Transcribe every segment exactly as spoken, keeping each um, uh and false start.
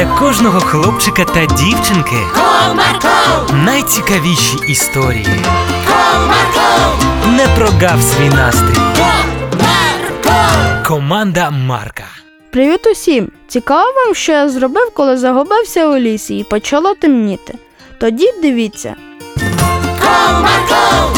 Для кожного хлопчика та дівчинки Комарко! Найцікавіші історії. Комарко! Не прогав свій настрій. Комарко! Команда Марка. Привіт усім! Цікаво вам, що я зробив, коли загубився у лісі і почало темніти? Тоді дивіться. Комарко!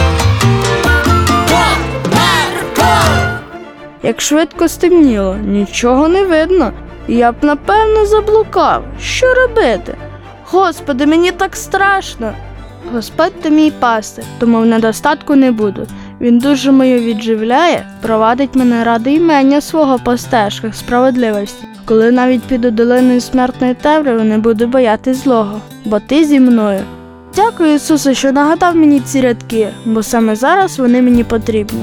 Комарко! Як швидко стемніло, нічого не видно. Я б, напевно, заблукав. Що робити? Господи, мені так страшно. Господь то мій пастир, тому в недостатку не буду. Він дуже мою відживляє, провадить мене ради імення свого по стежках справедливості. Коли навіть піду долиною смертної темряви, не буду боятись злого, бо ти зі мною. Дякую, Ісусе, що нагадав мені ці рядки, бо саме зараз вони мені потрібні.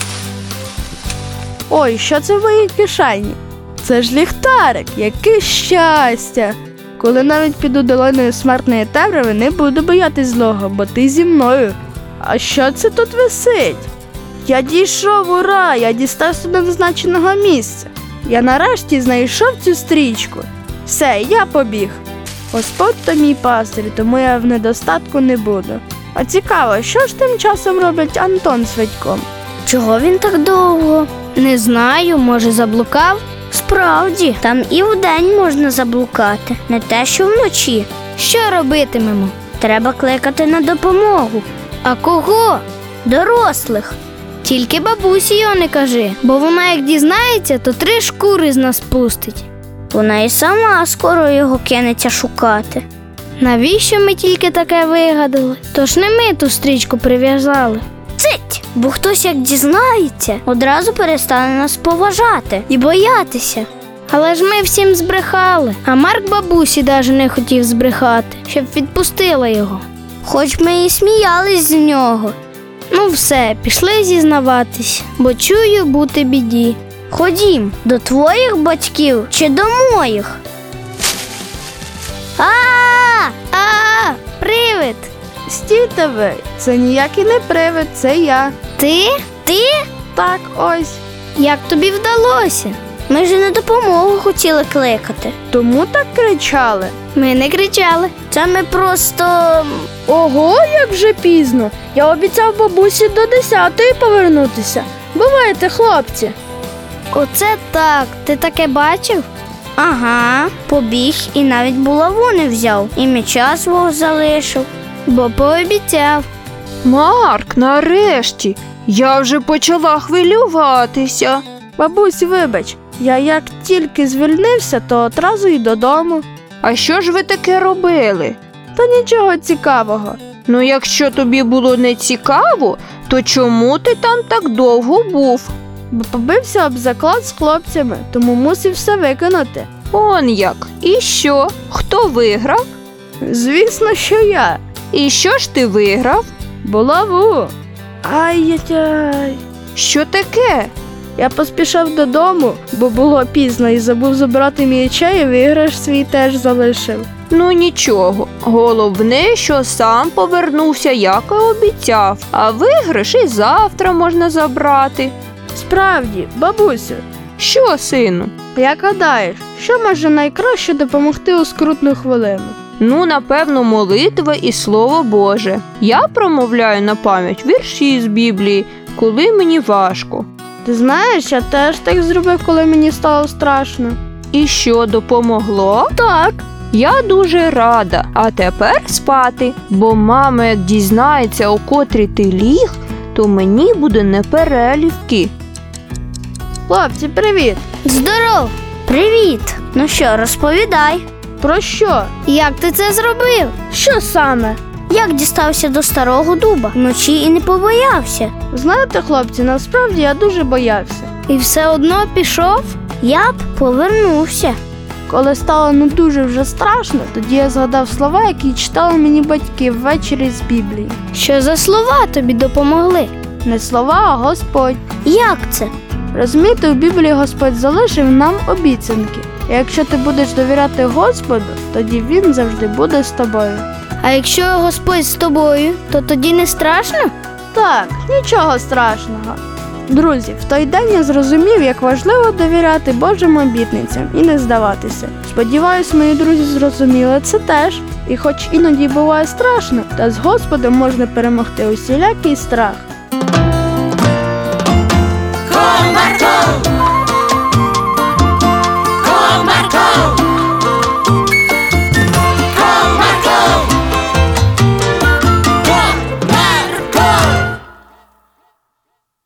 Ой, що це в моїй кишені? Це ж ліхтарик, яке щастя! Коли навіть піду долиною смертної темряви, не буду боятись злого, бо ти зі мною. А що це тут висить? Я дійшов, ура! Я дістався до назначеного місця. Я нарешті знайшов цю стрічку. Все, я побіг. Господь то мій пастир, тому я в недостатку не буду. А цікаво, що ж тим часом робить Антон з Федьком? Чого він так довго? Не знаю, може заблукав? Справді, там і вдень можна заблукати, не те, що вночі. Що робитимемо? Треба кликати на допомогу. А кого? Дорослих. Тільки бабусі його не кажи, бо вона як дізнається, то три шкури з нас пустить. Вона і сама скоро його кинеться шукати. Навіщо ми тільки таке вигадали? Тож не ми ту стрічку прив'язали. Цить! Бо хтось як дізнається, одразу перестане нас поважати і боятися. Але ж ми всім збрехали, а Марк бабусі навіть не хотів збрехати, щоб відпустила його. Хоч ми і сміялись з нього. Ну все, пішли зізнаватись, бо чую бути біді. Ходім, до твоїх батьків чи до моїх? А-а-а! А-а-а! Привид! Стійте ви, це ніякий не привид, це я. Ти? Ти? Так, ось. Як тобі вдалося? Ми ж на допомогу хотіли кликати. Тому так кричали. Ми не кричали. Це ми просто... Ого, як вже пізно. Я обіцяв бабусі до десятої повернутися. Бувайте, хлопці. Оце так. Ти таке бачив? Ага, побіг і навіть булаву не взяв. І м'яча свого залишив, бо пообіцяв. Марк, нарешті. Я вже почала хвилюватися. Бабусь, вибач, я як тільки звільнився, то одразу й додому. А що ж ви таке робили? Та нічого цікавого. Ну, якщо тобі було не цікаво, то чому ти там так довго був? Бо побився об заклад з хлопцями, тому мусив все виконати. Он як? І що? Хто виграв? Звісно, що я. І що ж ти виграв? Булаву. Ай-яй-яй. Що таке? Я поспішав додому, бо було пізно і забув забрати м'яча і виграш свій теж залишив. Ну нічого, головне, що сам повернувся, як і обіцяв, а виграш і завтра можна забрати. Справді, бабусю, Що, сину? як гадаєш, що може найкраще допомогти у скрутну хвилину? Ну, напевно, молитва і Слово Боже. Я промовляю на пам'ять вірші з Біблії, коли мені важко. Ти знаєш, я теж так зробив, коли мені стало страшно. І що, допомогло? Так. Я дуже рада. А тепер спати, бо мама, як дізнається, у котрій ти ліг, то мені буде неперелівки. Хлопці, привіт. Здоров! Привіт! Ну що, розповідай. Про що? Як ти це зробив? Що саме? Як дістався до старого дуба? Вночі і не побоявся. Знаєте, хлопці, насправді я дуже боявся. І все одно пішов? Я б повернувся. Коли стало ну дуже вже страшно, тоді я згадав слова, які читали мені батьки ввечері з Біблії. Що за слова тобі допомогли? Не слова, а Господь. Як це? Розумієте, у Біблії Господь залишив нам обіцянки. І якщо ти будеш довіряти Господу, тоді Він завжди буде з тобою. А якщо Господь з тобою, то тоді не страшно? Так, нічого страшного. Друзі, в той день я зрозумів, як важливо довіряти Божим обітницям і не здаватися. Сподіваюсь, мої друзі зрозуміли це теж. І хоч іноді буває страшно, та з Господом можна перемогти усілякий страх.